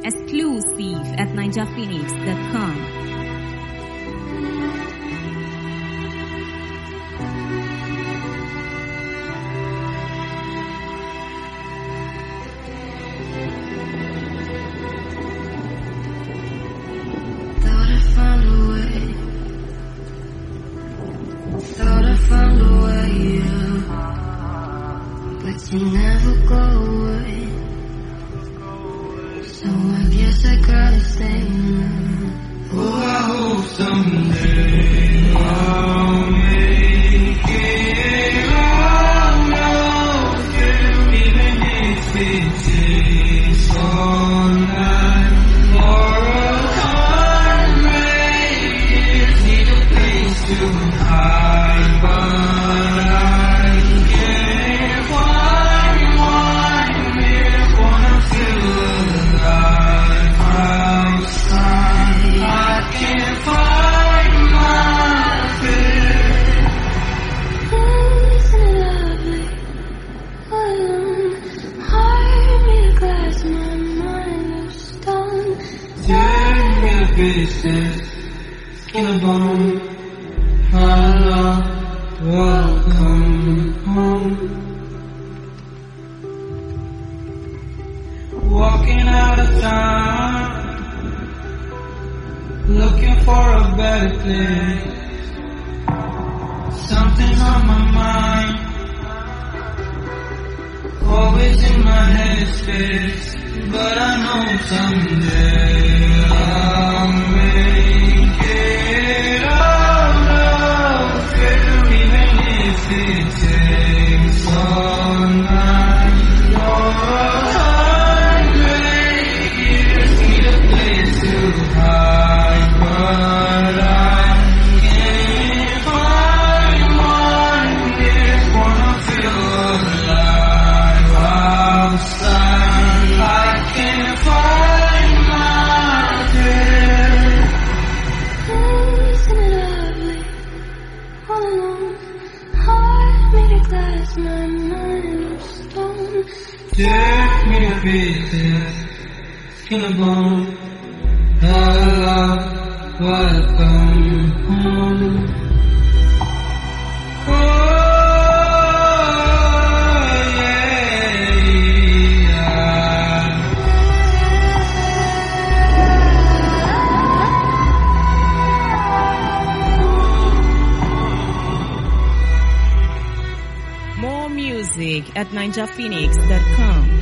Exclusive at ninjaphoenix.com. Thought I found a way, yeah. But you never go away. So I guess I gotta stay now. Oh, I hope someday I'll make it on out, even if it takes all night. For 100 years, need a place to hide, but I can't find one here. Wanna feel alive outside. I can't find my fear. Isn't it lovely? Alone, heart made of glass, my mind of stone. Turn me to pieces, skin and bone. My love, welcome home. Walking out of town, looking for a better place. Something's on my mind, always in my headspace. But I know someday I'll make it out of here, even if it takes all night. For 100 years, need a place to hide, but I can't find one here. Wanna feel alive outside. I can't find my fear. Isn't it lovely? All alone, heart made of glass, my mind of stone. Take me to pieces, skin and bone. Hello, welcome home. Oh, yeah. More music at ninjaphoenix.com.